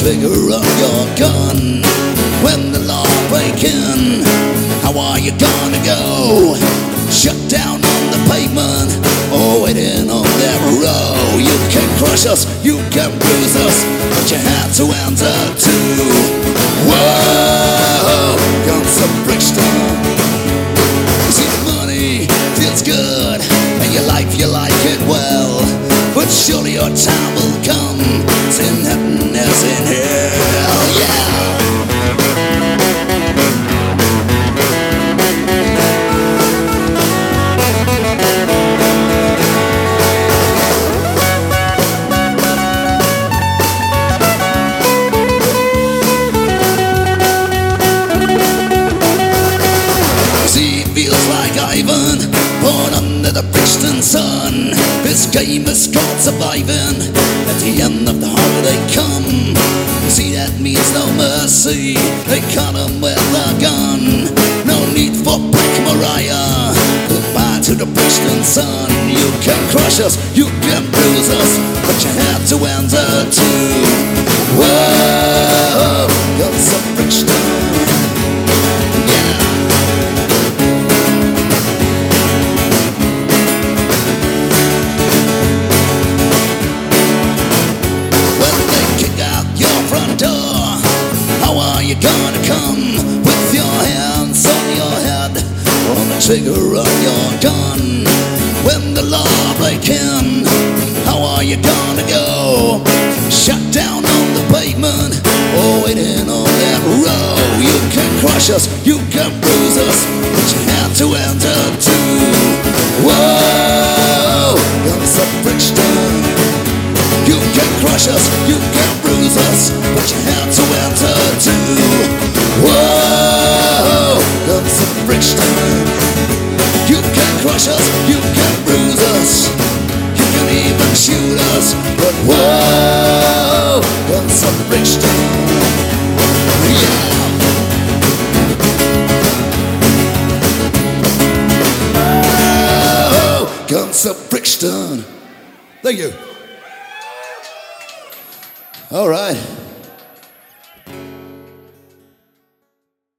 trigger on your gun. When the law break in, how are you gonna go? Shut down on the pavement, or waiting on that row. You can crush us, you can bruise us, but you have to answer too. Whoa, guns of Brixton. See, money feels good, and your life you like it well, but surely your time will come. It's in heaven as in hell, yeah. Feels like Ivan, born under the Brixton sun. This game is called surviving. At the end of the holiday come. You see, that means no mercy. They caught him with a gun. No need for Black Mariah. Goodbye to the Brixton sun. You can crush us, you can bruise us, but you have to answer too. Whoa, guns of Brixton. You're gonna come with your hands on your head, on the trigger of your gun. When the law break in, how are you gonna go? Shut down on the pavement, or waiting on that row. You can crush us, you can bruise us, but you have to answer too. Whoa, guns of Brixton. You can crush us, you can bruise us, but you have to answer too. Whoa, guns of Brixton. You can crush us, you can bruise us, you can even shoot us, but whoa, guns of Brixton. Yeah. Whoa, guns of Brixton. Thank you. All right.